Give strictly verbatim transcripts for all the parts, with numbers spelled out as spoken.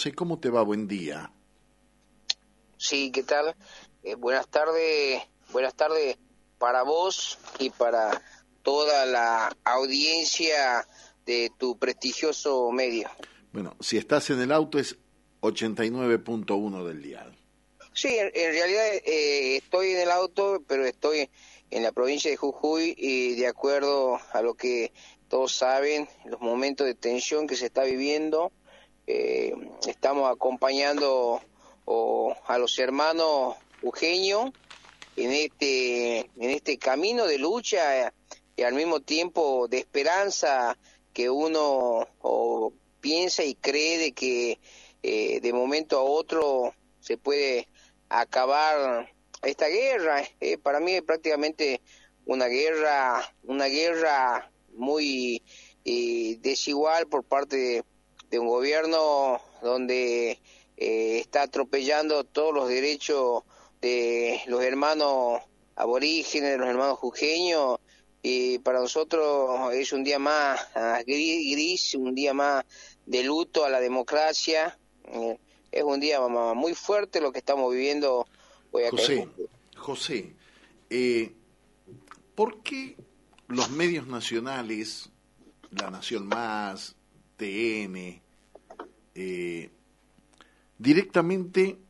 José, ¿cómo te va? Buen día. Sí, ¿qué tal? Eh, buenas tardes, buenas tardes para vos y para toda la audiencia de tu prestigioso medio. Bueno, si estás en el auto es ochenta y nueve punto uno del dial. Sí, en, en realidad eh, estoy en el auto, pero estoy en la provincia de Jujuy y de acuerdo a lo que todos saben, los momentos de tensión que se está viviendo, eh, estamos acompañando o, a los hermanos jujeños en este en este camino de lucha y al mismo tiempo de esperanza que uno o, piensa y cree de que eh, de momento a otro se puede acabar esta guerra. Eh, para mí es prácticamente una guerra una guerra muy eh, desigual por parte de, de un gobierno donde eh, está atropellando todos los derechos de los hermanos aborígenes, de los hermanos jujeños, y para nosotros es un día más uh, gris, gris, un día más de luto a la democracia. Eh, es un día muy fuerte lo que estamos viviendo hoy acá. José, José, eh, ¿por qué los medios nacionales, La Nación Más, T N, eh, directamente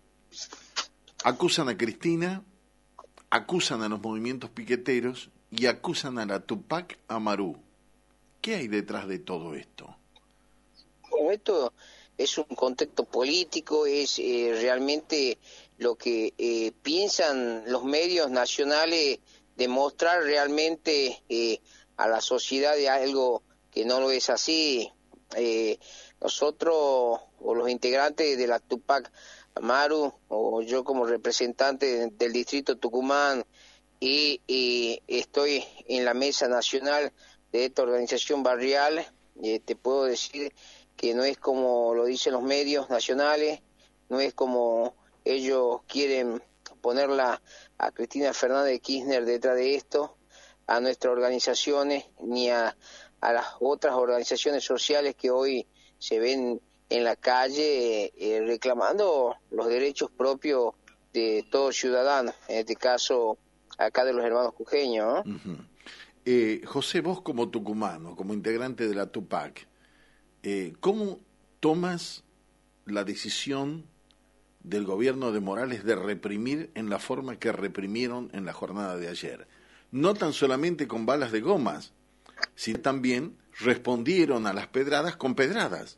acusan a Cristina, acusan a los movimientos piqueteros y acusan a la Tupac Amaru? ¿Qué hay detrás de todo esto? Bueno, esto es un contexto político, es eh, realmente lo que eh, piensan los medios nacionales, demostrar realmente eh, a la sociedad de algo que no lo es así. Eh, nosotros, o los integrantes de la Tupac Amaru, o yo como representante del distrito Tucumán, y, y estoy en la mesa nacional de esta organización barrial, eh, te puedo decir que no es como lo dicen los medios nacionales, no es como ellos quieren ponerla a Cristina Fernández de Kirchner detrás de esto, a nuestras organizaciones, ni a, a las otras organizaciones sociales que hoy se ven en la calle eh, reclamando los derechos propios de todo ciudadano, en este caso acá de los hermanos jujeños, ¿no? Uh-huh. eh, José, vos como tucumano, como integrante de la Tupac, eh, ¿cómo tomas la decisión del gobierno de Morales de reprimir en la forma que reprimieron en la jornada de ayer? No tan solamente con balas de gomas, sino también respondieron a las pedradas con pedradas.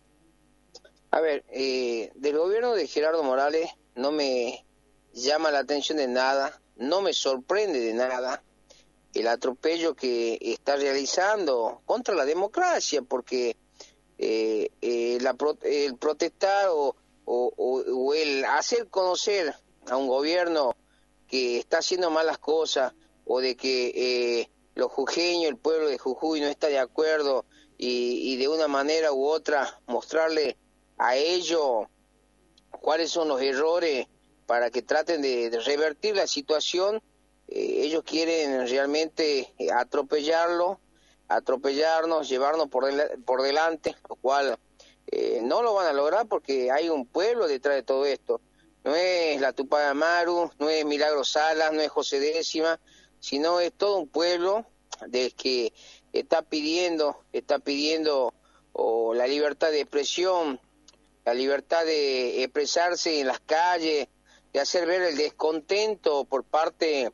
A ver, eh, del gobierno de Gerardo Morales no me llama la atención de nada, no me sorprende de nada el atropello que está realizando contra la democracia, porque eh, eh, la pro, el protestar o, o, o, o el hacer conocer a un gobierno que está haciendo malas cosas, o de que eh, los jujeños, el pueblo de Jujuy no está de acuerdo, y, y de una manera u otra mostrarle a ellos cuáles son los errores para que traten de, de revertir la situación. Eh, ellos quieren realmente eh, atropellarlo, atropellarnos, llevarnos por, del, por delante, lo cual eh, no lo van a lograr porque hay un pueblo detrás de todo esto. No es la Tupac Amaru, no es Milagro Salas, no es José Décima, sino es todo un pueblo del que está pidiendo, está pidiendo oh, la libertad de expresión, la libertad de expresarse en las calles, de hacer ver el descontento por parte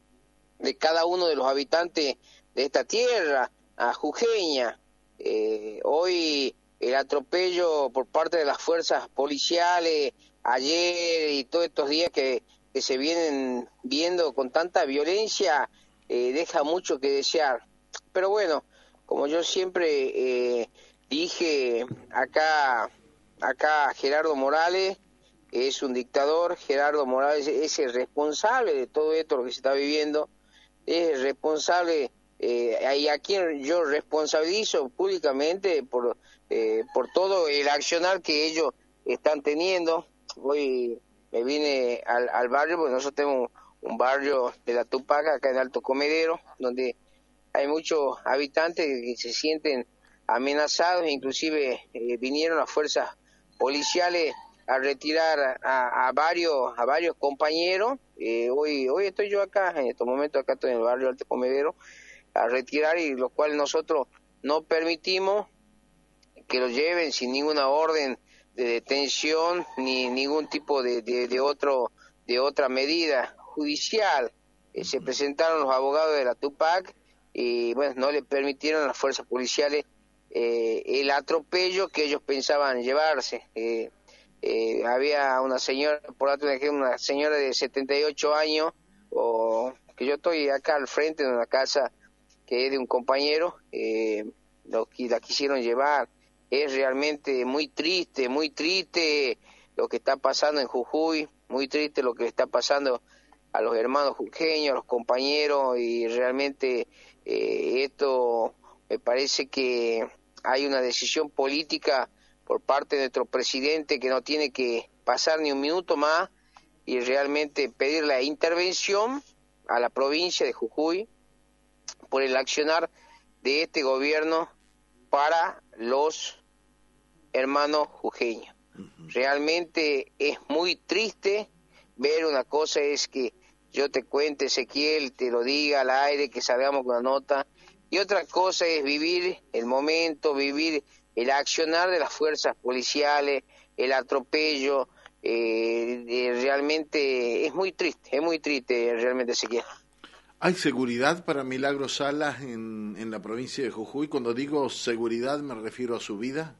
de cada uno de los habitantes de esta tierra, a jujeña. Eh, hoy el atropello por parte de las fuerzas policiales, ayer y todos estos días que, que se vienen viendo con tanta violencia, eh, deja mucho que desear. Pero bueno, como yo siempre eh, dije acá... Acá Gerardo Morales es un dictador, Gerardo Morales es el responsable de todo esto, lo que se está viviendo, es el responsable, eh, y a quien yo responsabilizo públicamente por, eh, por todo el accionar que ellos están teniendo. Hoy me vine al, al barrio, porque nosotros tenemos un barrio de la Tupac, acá en Alto Comedero, donde hay muchos habitantes que se sienten amenazados, inclusive eh, vinieron las fuerzas policiales a retirar a, a varios a varios compañeros. Eh, hoy hoy estoy yo acá, en estos momentos acá estoy en el barrio Alto Comedero, a retirar, y lo cual nosotros no permitimos que lo lleven sin ninguna orden de detención ni ningún tipo de, de, de otro de otra medida judicial. Eh, se presentaron los abogados de la Tupac y bueno, no le permitieron a las fuerzas policiales eh, el atropello que ellos pensaban llevarse. Eh, eh, había una señora, por otro ejemplo, una señora de setenta y ocho años, o que yo estoy acá al frente de una casa que es de un compañero, eh, lo, la quisieron llevar. Es realmente muy triste, muy triste lo que está pasando en Jujuy, muy triste lo que le está pasando a los hermanos jujeños, a los compañeros, y realmente eh, esto me parece que hay una decisión política por parte de nuestro presidente que no tiene que pasar ni un minuto más y realmente pedir la intervención a la provincia de Jujuy por el accionar de este gobierno para los hermanos jujeños. Uh-huh. Realmente es muy triste ver. Una cosa es que yo te cuente, Ezequiel, te lo diga al aire, que salgamos con la nota, y otra cosa es vivir el momento, vivir el accionar de las fuerzas policiales, el atropello. Eh, eh, realmente es muy triste, es muy triste realmente, Ezequiel. ¿Hay seguridad para Milagro Salas en, en la provincia de Jujuy? Cuando digo seguridad me refiero a su vida.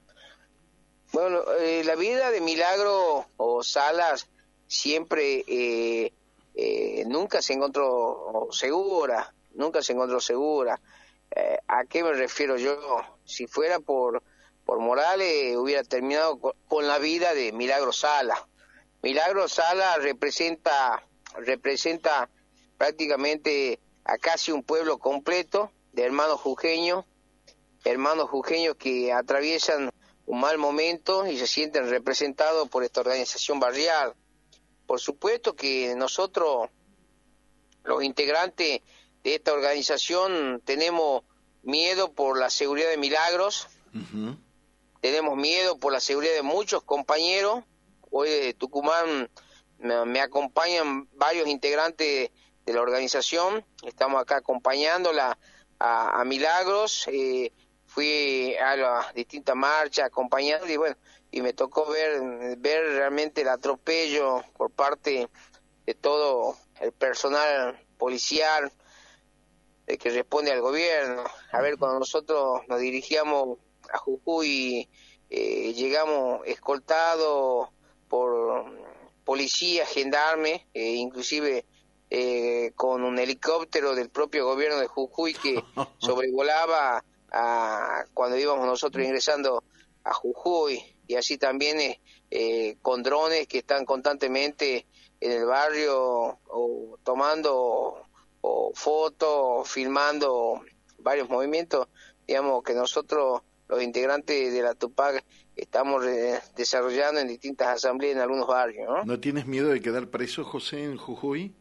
Bueno, eh, la vida de Milagro o Salas siempre, eh, eh, nunca se encontró segura, nunca se encontró segura. Eh, ¿A qué me refiero yo? Si fuera por, por Morales, hubiera terminado con, con la vida de Milagro Salas. Milagro Salas representa, representa prácticamente a casi un pueblo completo de hermanos jujeños, hermanos jujeños que atraviesan un mal momento y se sienten representados por esta organización barrial. Por supuesto que nosotros, los integrantes de esta organización, tenemos miedo por la seguridad de Milagros, uh-huh. tenemos miedo por la seguridad de muchos compañeros. Hoy de Tucumán me, me acompañan varios integrantes de la organización, estamos acá acompañándola a, a Milagros. eh, fui a las distintas marchas acompañando y bueno, y me tocó ver ver realmente el atropello por parte de todo el personal policial eh, que responde al gobierno. A ver, cuando nosotros nos dirigíamos a Jujuy, eh, llegamos escoltados por policías, gendarmes, eh, inclusive eh, con un helicóptero del propio gobierno de Jujuy que sobrevolaba a, cuando íbamos nosotros ingresando a Jujuy, y así también eh, eh, con drones que están constantemente en el barrio o tomando o fotos, filmando varios movimientos, digamos, que nosotros los integrantes de la Tupac estamos eh, desarrollando en distintas asambleas en algunos barrios, ¿no? ¿No tienes miedo de quedar preso, José, en Jujuy?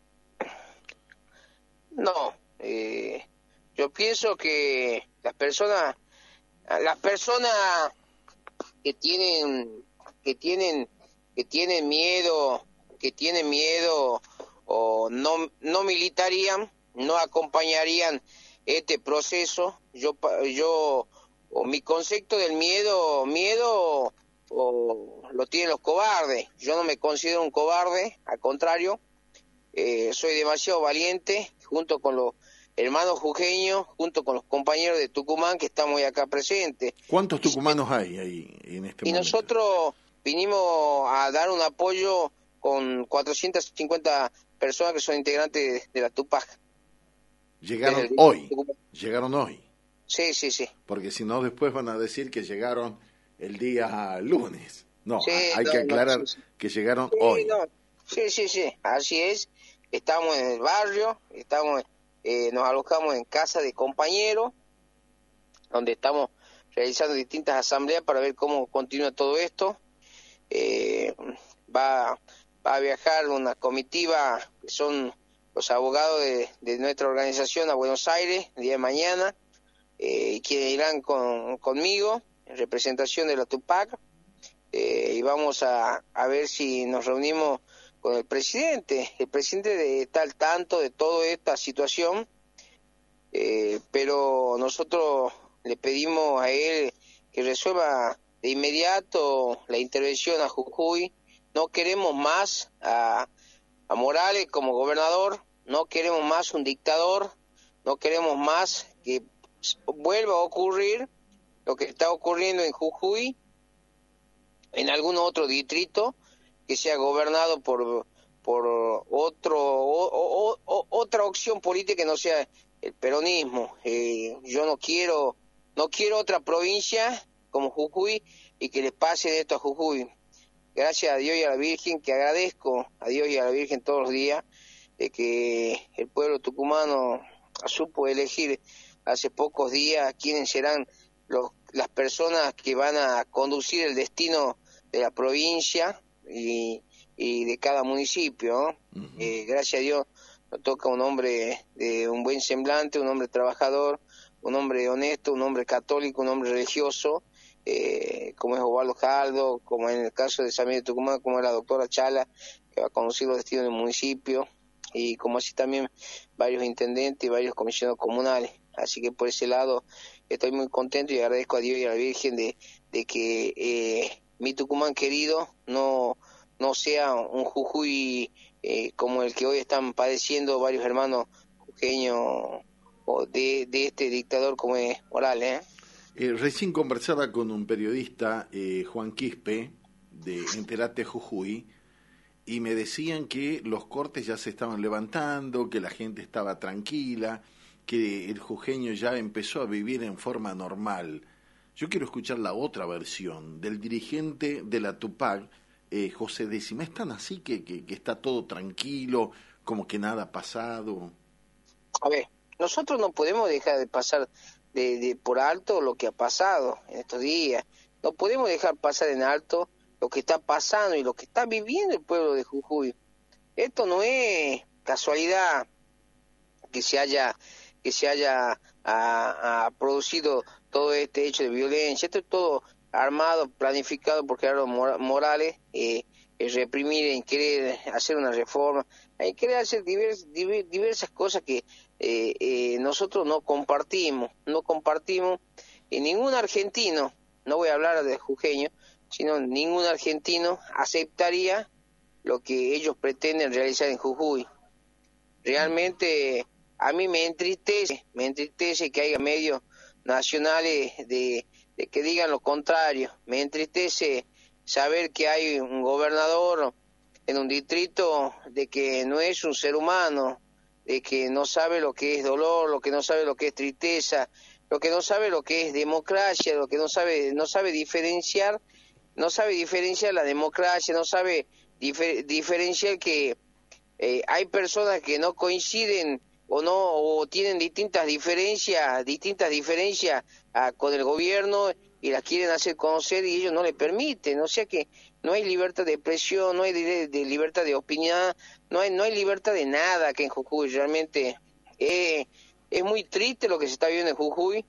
No, eh, yo pienso que las personas, las personas que tienen, que tienen, que tienen miedo, que tienen miedo o no, no militarían, no acompañarían este proceso. Yo, yo, o mi concepto del miedo, miedo o lo tienen los cobardes. Yo no me considero un cobarde, al contrario, eh, soy demasiado valiente, junto con los hermanos jujeños, junto con los compañeros de Tucumán que estamos hoy acá presentes. ¿Cuántos tucumanos hay ahí en este y momento? Y nosotros vinimos a dar un apoyo con cuatrocientas cincuenta personas que son integrantes de la Tupac. ¿Llegaron hoy? ¿Llegaron hoy? Sí, sí, sí. Porque si no, después van a decir que llegaron el día lunes. No, sí, hay no, que aclarar no, sí, sí. que llegaron sí, hoy. No. Sí, sí, sí, así es. Estamos en el barrio, estamos, eh, nos alojamos en casa de compañeros, donde estamos realizando distintas asambleas para ver cómo continúa todo esto. Eh, va, va a viajar una comitiva, que son los abogados de, de nuestra organización, a Buenos Aires el día de mañana, eh, y quienes irán con, conmigo en representación de la Tupac. eh, y vamos a, a ver si nos reunimos con el presidente. El presidente está al tanto de toda esta situación, eh, pero nosotros le pedimos a él que resuelva de inmediato la intervención a Jujuy. No queremos más a, a Morales como gobernador, no queremos más un dictador, no queremos más que vuelva a ocurrir lo que está ocurriendo en Jujuy, en algún otro distrito que sea gobernado por por otro o, o, o, otra opción política que no sea el peronismo. Eh, yo no quiero no quiero otra provincia como Jujuy y que les pase esto a Jujuy. Gracias a Dios y a la Virgen, que agradezco a Dios y a la Virgen todos los días de que el pueblo tucumano supo elegir hace pocos días quiénes serán los, las personas que van a conducir el destino de la provincia y, y de cada municipio, ¿no? Uh-huh. Eh, gracias a Dios nos toca un hombre de un buen semblante, un hombre trabajador, un hombre honesto, un hombre católico, un hombre religioso, eh, como es Osvaldo Caldo, como en el caso de San Miguel de Tucumán, como es la doctora Chala, que va a conducir los destinos del municipio, y como así también varios intendentes y varios comisionados comunales. Así que por ese lado estoy muy contento y agradezco a Dios y a la Virgen de, de que eh, mi Tucumán querido no, no sea un Jujuy eh, como el que hoy están padeciendo varios hermanos jujeños de, de este dictador como es Morales. ¿eh? Eh, recién conversaba con un periodista, eh, Juan Quispe, de Enterate Jujuy, y me decían que los cortes ya se estaban levantando, que la gente estaba tranquila, que el jujeño ya empezó a vivir en forma normal. Yo quiero escuchar la otra versión del dirigente de la Tupac, eh, José Décima. ¿Es tan así que, que, que está todo tranquilo, como que nada ha pasado? A ver, nosotros no podemos dejar de pasar de, de por alto lo que ha pasado en estos días. No podemos dejar pasar en alto lo que está pasando y lo que está viviendo el pueblo de Jujuy. Esto no es casualidad que se haya que se haya a, a producido todo este hecho de violencia. Esto es todo armado, planificado por Gerardo Morales, eh, es reprimir, en querer hacer una reforma, en querer hacer divers, divers, diversas cosas que eh, eh, nosotros no compartimos, no compartimos, y ningún argentino, no voy a hablar de jujeño, sino ningún argentino aceptaría lo que ellos pretenden realizar en Jujuy. Realmente a mí me entristece, me entristece que haya medios nacionales de, de que digan lo contrario. Me entristece saber que hay un gobernador en un distrito de que no es un ser humano, de que no sabe lo que es dolor, lo que no sabe lo que es tristeza, lo que no sabe lo que es democracia, lo que no sabe no sabe diferenciar, no sabe diferenciar la democracia, no sabe difer, diferenciar que eh, hay personas que no coinciden o no o tienen distintas diferencias, distintas diferencias a, con el gobierno y las quieren hacer conocer y ellos no le permiten. O sea que no hay libertad de expresión, no hay de, de libertad de opinión, no hay no hay libertad de nada que en Jujuy. Realmente eh, es muy triste lo que se está viviendo en Jujuy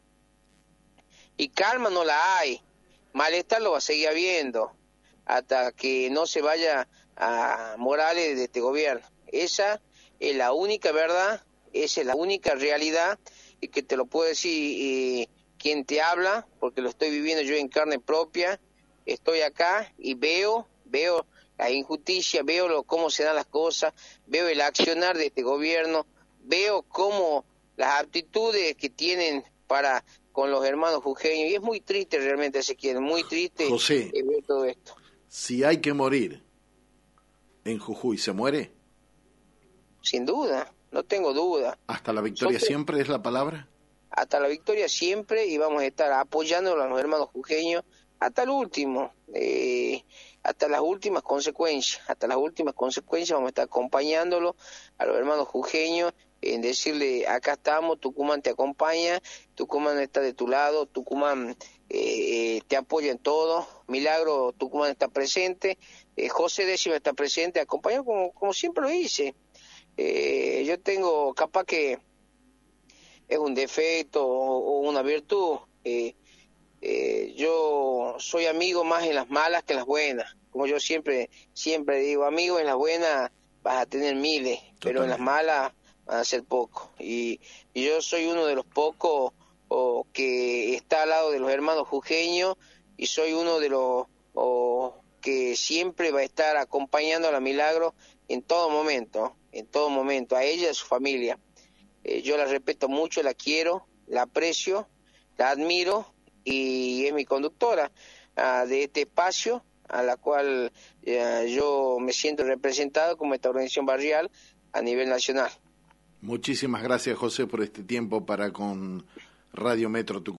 y calma no la hay. Malestar lo va a seguir habiendo hasta que no se vaya a Morales de este gobierno. Esa es la única verdad, esa es la única realidad y que te lo puedo decir eh, quien te habla, porque lo estoy viviendo yo en carne propia. Estoy acá y veo, veo la injusticia, veo lo, cómo se dan las cosas, veo el accionar de este gobierno, veo cómo las aptitudes que tienen para con los hermanos jujeños, y es muy triste realmente, Ezequiel, muy triste José, eh, ver todo esto. Si hay que morir en Jujuy, ¿se muere? Sin duda, no tengo duda. ¿Hasta la victoria Nosotros, siempre es la palabra? Hasta la victoria siempre, y vamos a estar apoyando a los hermanos jujeños hasta el último, eh, hasta las últimas consecuencias, hasta las últimas consecuencias vamos a estar acompañándolo a los hermanos jujeños, en decirle, acá estamos, Tucumán te acompaña, Tucumán está de tu lado, Tucumán eh, te apoya en todo, Milagro, Tucumán está presente, eh, José Décima está presente, acompañado como, como siempre lo hice. Eh, yo tengo, capaz que es un defecto o, o una virtud, eh, Eh, yo soy amigo más en las malas que en las buenas. Como yo siempre siempre digo, amigo en las buenas vas a tener miles, Totalmente. Pero en las malas van a ser pocos. Y, y yo soy uno de los pocos o, que está al lado de los hermanos jujeños, y soy uno de los o, que siempre va a estar acompañando a la Milagro en todo momento, en todo momento, a ella y a su familia. Eh, yo la respeto mucho, la quiero, la aprecio, la admiro, y es mi conductora uh, de este espacio, a la cual uh, yo me siento representado como esta organización barrial a nivel nacional. Muchísimas gracias, José, por este tiempo para con Radio Metro Tucumán.